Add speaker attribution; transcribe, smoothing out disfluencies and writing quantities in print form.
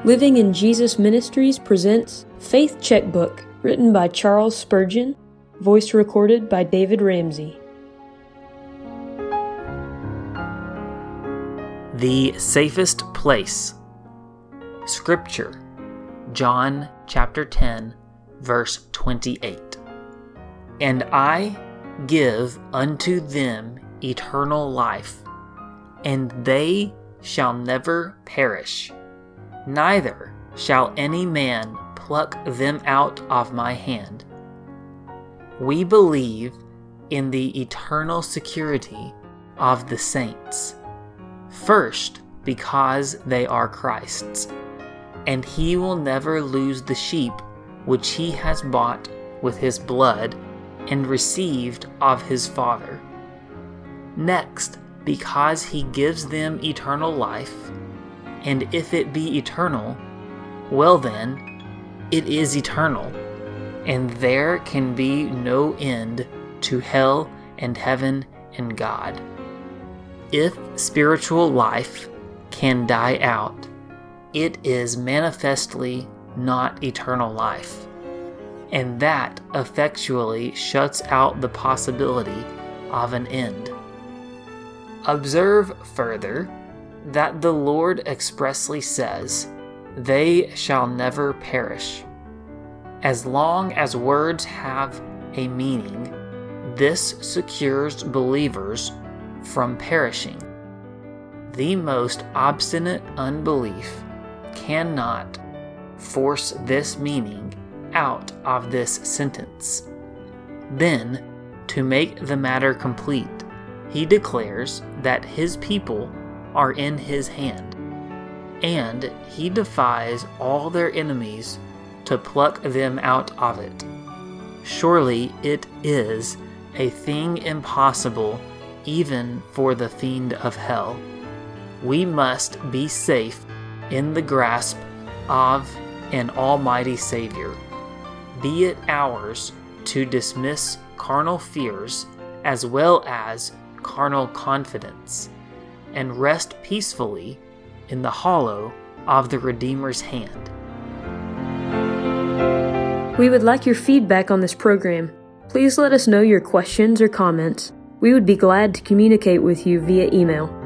Speaker 1: Living in Jesus Ministries presents Faith Checkbook, written by Charles Spurgeon, voice recorded by David Ramsey.
Speaker 2: The safest place. Scripture, John chapter 10, verse 28. And I give unto them eternal life, and they shall never perish, neither shall any man pluck them out of my hand. We believe in the eternal security of the saints. First, because they are Christ's, and he will never lose the sheep which he has bought with his blood and received of his Father. Next, because he gives them eternal life, and if it be eternal, well then, it is eternal, and there can be no end to hell and heaven and God. If spiritual life can die out, it is manifestly not eternal life, and that effectually shuts out the possibility of an end. Observe further that the Lord expressly says, "They shall never perish." As long as words have a meaning, this secures believers from perishing. The most obstinate unbelief cannot force this meaning out of this sentence. Then, to make the matter complete, he declares that his people are in his hand, and he defies all their enemies to pluck them out of it. Surely it is a thing impossible even for the fiend of hell. We must be safe in the grasp of an almighty Savior. Be it ours to dismiss carnal fears as well as carnal confidence, and rest peacefully in the hollow of the Redeemer's hand.
Speaker 1: We would like your feedback on this program. Please let us know your questions or comments. We would be glad to communicate with you via email.